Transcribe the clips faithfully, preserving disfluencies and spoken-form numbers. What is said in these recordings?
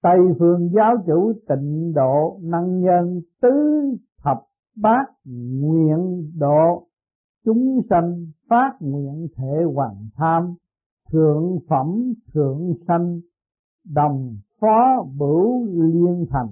Tây phương giáo chủ Tịnh Độ năng nhân tứ thập bát nguyện độ chúng sanh, phát nguyện thể hoàng tham, thượng phẩm thượng sanh, đồng phó bửu liên thành.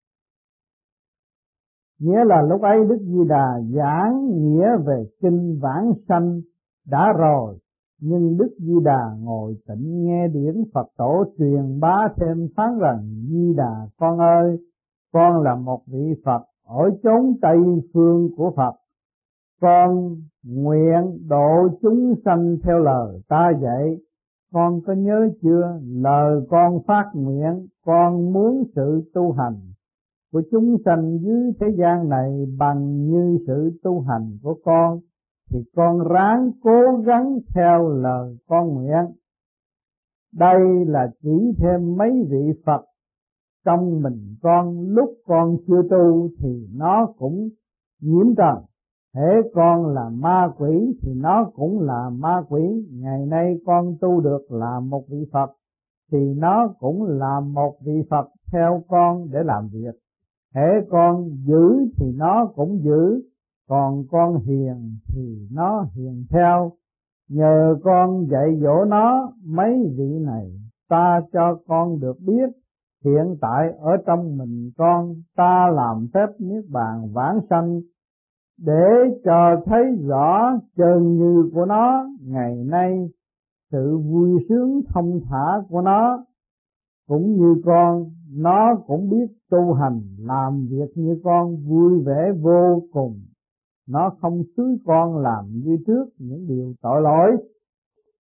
Nghĩa là lúc ấy Đức Di Đà giảng nghĩa về kinh vãng sanh đã rồi, nhưng Đức Di Đà ngồi tĩnh nghe điển Phật tổ truyền bá thêm, phán rằng: Di Đà con ơi, con là một vị Phật ở chốn Tây phương của Phật, con nguyện độ chúng sanh theo lời ta dạy. Con có nhớ chưa? Lời con phát nguyện, con muốn sự tu hành của chúng sanh dưới thế gian này bằng như sự tu hành của con, thì con ráng cố gắng theo lời con nguyện. Đây là chỉ thêm mấy vị Phật trong mình con, lúc con chưa tu thì nó cũng nhiễm trần. Hễ con là ma quỷ thì nó cũng là ma quỷ. Ngày nay con tu được là một vị Phật thì nó cũng là một vị Phật theo con để làm việc. Hễ con giữ thì nó cũng giữ, còn con hiền thì nó hiền theo. Nhờ con dạy dỗ nó, mấy vị này ta cho con được biết, hiện tại ở trong mình con ta làm phép niết bàn vãng sanh, để cho thấy rõ chân như của nó. Ngày nay sự vui sướng thông thả của nó cũng như con, nó cũng biết tu hành làm việc như con, vui vẻ vô cùng. Nó không xúi con làm như trước những điều tội lỗi.